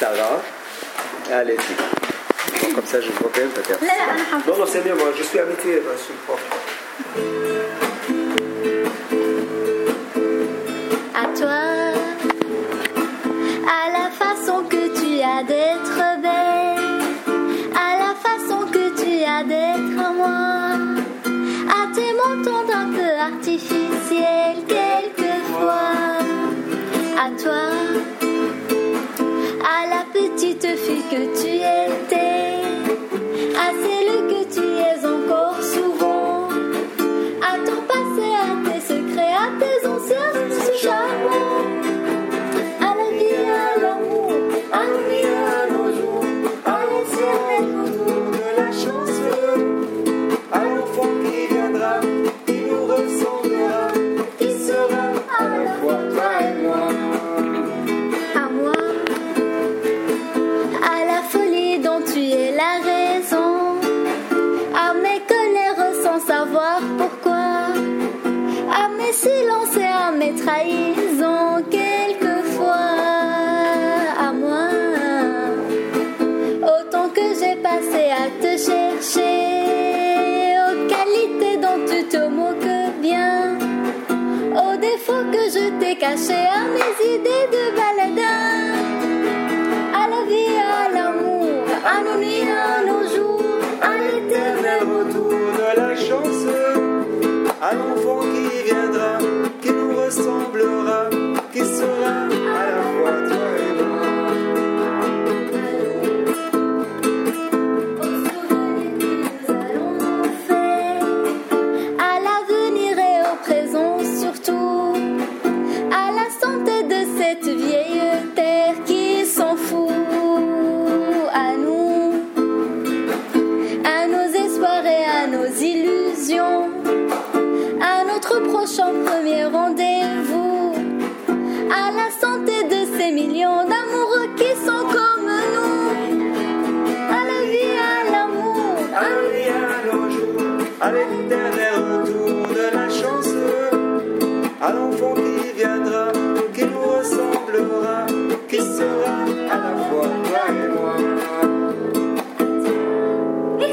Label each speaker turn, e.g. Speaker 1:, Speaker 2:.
Speaker 1: Sarah. Allez-y. Bon, comme ça, je vois bien peut-être. Non, c'est mieux, moi, je suis habitué, je suis prof.
Speaker 2: À toi, à la façon que tu as d'être belle, à la façon que tu as d'être moi, à tes mentons un peu artificiels quelquefois. À toi, à la petite fille que tu étais, à celle que tu es encore souvent, à ton passé, à tes secrets, à tes anciens charmants, à la vie, à l'amour, à nos vies, à nos jours, à l'ancien retour de la chance, à l'enfant qui viendra, qui nous ressemblera, qui sera à la fois toi et moi. À moi, à la folie dont tu es la raison, à mes colères sans savoir pourquoi, à mes silences et à mes trahisons quelquefois. À moi, autant que j'ai passé à te chercher, aux qualités dont tu te moques bien, aux défauts que je t'ai cachés, à mes idées de baladin, à la vie, à l'amour, à nos nuits, à nos jours, à l'éternel retour de la chance,
Speaker 1: À l'enfant qui viendra, qui nous ressemblera, qui sera à la fois toi et moi.
Speaker 2: à l'avenir et au présent surtout, à la santé de cette vieille terre qui s'en fout, à nous, à nos espoirs et à nos illusions, à notre prochain premier rendez-vous, à la santé de ces millions d'amoureux qui sont comme nous, à la vie, à l'amour,
Speaker 1: À nos vies, à nos jours, à l'éternel retour de la chance, à l'enfant qui viendra,